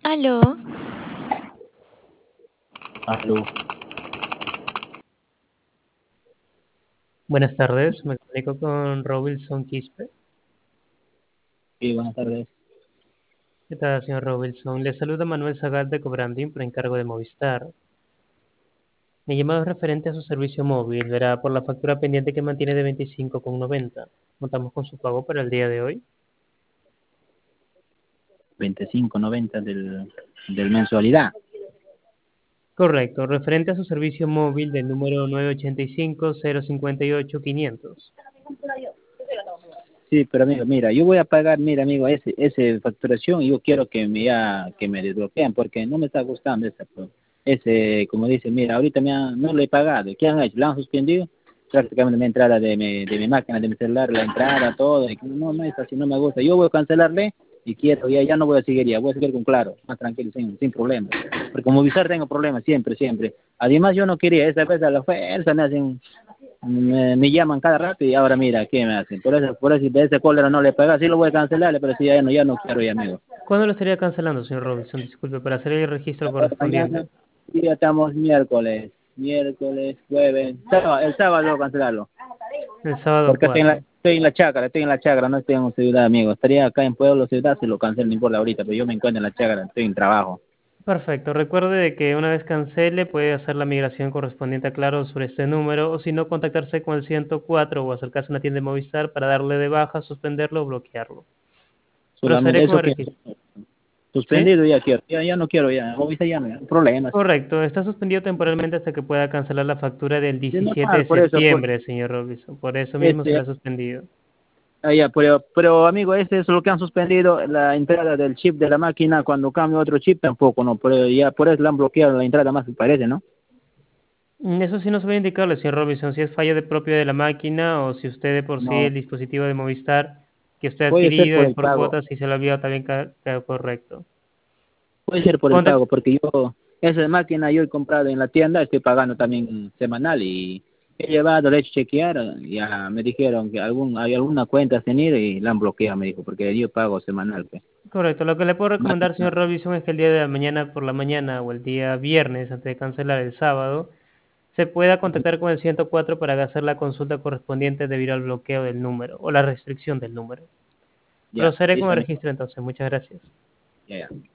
Aló, Aló, Buenas tardes, me comunico con Robinson Quispe. sí, buenas tardes. ¿Qué tal, señor Robinson? Le saluda Manuel Zagal de Cobrandín por encargo de Movistar. Mi llamado es referente a su servicio móvil, verá, por la factura pendiente que mantiene de 25,90. Contamos con su pago para el día de hoy. 25.90 del mensualidad. Correcto, referente a su servicio móvil del número 985-058-500. Sí, pero amigo, mira, yo voy a pagar, mira, amigo, ese facturación y yo quiero que me desbloqueen porque no me está gustando como dice, mira, ahorita no lo he pagado. ¿Qué han hecho? ¿La han suspendido? Prácticamente mi entrada de mi máquina, de mi celular, la entrada, todo. Y no es así, no me gusta. Yo voy a cancelarle y quiero, ya no voy a seguir, ya voy a seguir con Claro, más tranquilo, sin problemas. Porque como Movistar tengo problemas siempre, siempre. Además, yo no quería, esta vez a la fuerza me llaman cada rato y ahora mira, ¿qué me hacen? Por eso de ese cólera no le paga, sí lo voy a cancelar, pero sí, ya no quiero ya, amigo. ¿Cuándo lo estaría cancelando, señor Robinson? Disculpe, para hacer el registro Mañana, correspondiente. ya estamos miércoles, jueves, el sábado voy a cancelarlo, El sábado porque 4. estoy en la chacra, no estoy en ciudad, amigo. Estaría acá en Pueblo, ciudad, si lo cancelo, no importa ahorita, pero yo me encuentro en la chacra, estoy en trabajo. Perfecto. Recuerde de que una vez cancele puede hacer la migración correspondiente a Claro sobre este número o si no contactarse con el 104 o acercarse a una tienda de Movistar para darle de baja, suspenderlo o bloquearlo. Solamente Procederé con eso el que registro. ¿Sí? suspendido ya quiero, ya no quiero, ya, Movistar ya no, problemas. Correcto. Está suspendido temporalmente hasta que pueda cancelar la factura del De 17 de normal, por eso, septiembre, señor Robinson. Por eso mismo este, será suspendido. ya, pero amigo, este es lo que han suspendido, la entrada del chip de la máquina, cuando cambio otro chip tampoco, ¿no? Pero ya por eso le han bloqueado la entrada más, parece, ¿no? Eso sí no se va a indicarle, señor Robinson, si es falla de propia de la máquina o si usted de por sí el No, dispositivo de Movistar que usted ha puede ser adquirido por es el por pago, cuotas y se lo ha enviado también correcto. puede ser por el Contact- pago, porque yo, esa máquina yo he comprado en la tienda, estoy pagando también semanal y he llevado, le he hecho chequear, ya me dijeron que hay alguna cuenta a tener y la han bloqueado, me dijo, porque yo pago semanal, pues. Correcto, lo que le puedo recomendar, Máquina, señor Robinson, es que el día de la mañana por la mañana o el día viernes, antes de cancelar el sábado, se pueda contactar con el 104 para hacer la consulta correspondiente debido al bloqueo del número o la restricción del número. ya, Procederé con listo, el amigo, registro entonces, muchas gracias. ya, ya.